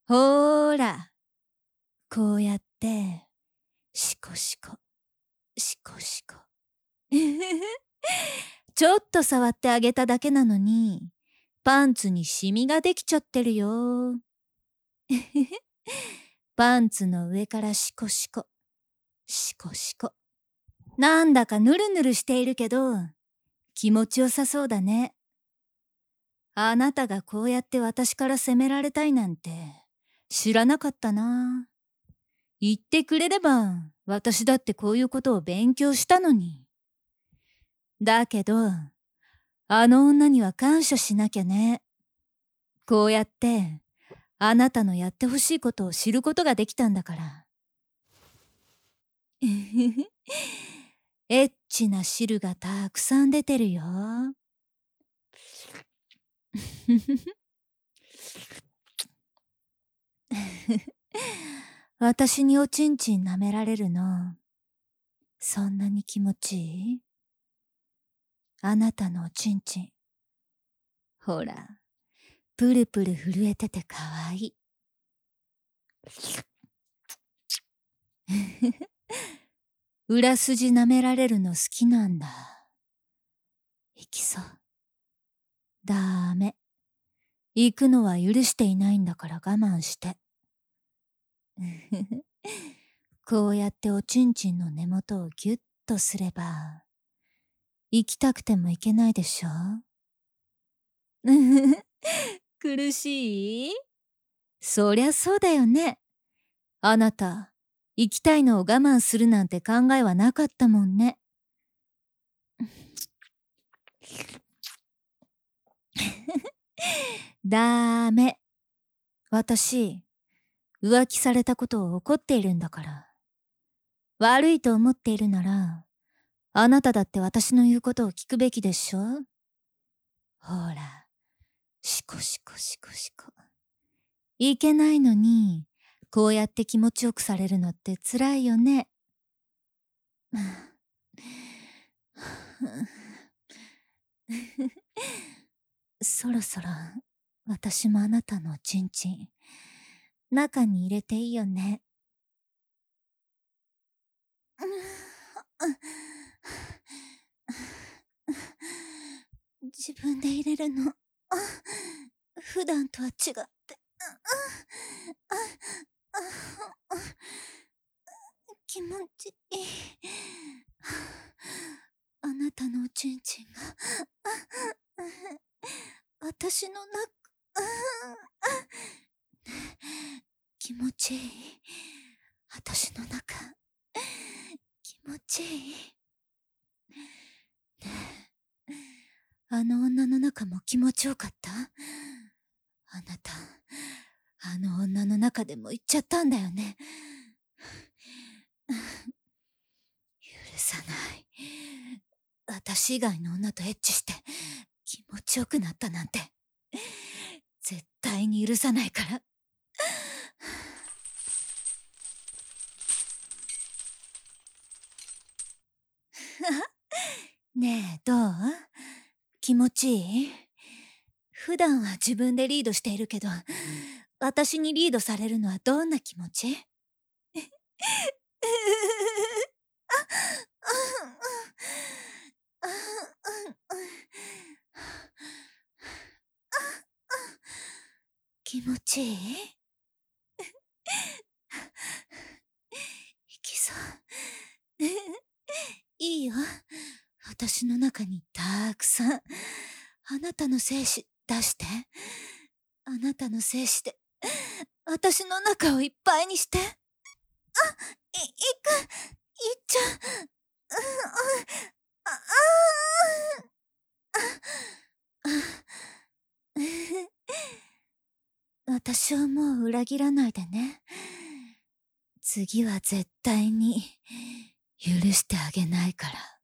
ほーら、こうやって、シコシコ、シコシコ。ちょっと触ってあげただけなのに、パンツにシミができちゃってるよ。パンツの上からシコシコ、シコシコ。なんだかヌルヌルしているけど、気持ちよさそうだね。あなたがこうやって私から責められたいなんて知らなかったな。言ってくれれば私だってこういうことを勉強したのに。だけど、あの女には感謝しなきゃね。こうやってあなたのやってほしいことを知ることができたんだから。エッチな汁がたくさん出てるよ。私におちんちん舐められるの、そんなに気持ちいい？あなたのおちんちん。ほら、プルプル震えててかわいい。裏筋舐められるの好きなんだ。行きそう。ダメ。行くのは許していないんだから我慢して。こうやっておちんちんの根元をギュッとすれば、行きたくても行けないでしょ？苦しい？そりゃそうだよね。あなた、行きたいのを我慢するなんて考えはなかったもんね。ダメ。私、浮気されたことを怒っているんだから。悪いと思っているなら、あなただって私の言うことを聞くべきでしょ？ほら、シコシコシコシコ。いけないのに、こうやって気持ちよくされるのって辛いよね。そろそろ、私もあなたのおちんちん、中に入れていいよね。自分で入れるの、普段とは違って、気持ちいい。あなたのおちんちんが、私の中、気持ちいい。私の中、気持ちいい。ねえ、あの女の中も気持ちよかった？あなた、あの女の中でも行っちゃったんだよね。許さない。私以外の女とエッチして気持ちよくなったなんて、絶対に許さないから。ねえ、どう？気持ちいい？普段は自分でリードしているけど、私にリードされるのはどんな気持ち？気持ちいい？行きそう。いいよ。私の中にたくさん、あなたの精子出して。あなたの精子で、私の中をいっぱいにして。行っちゃう。あ、私をもう裏切らないでね。次は絶対に許してあげないから。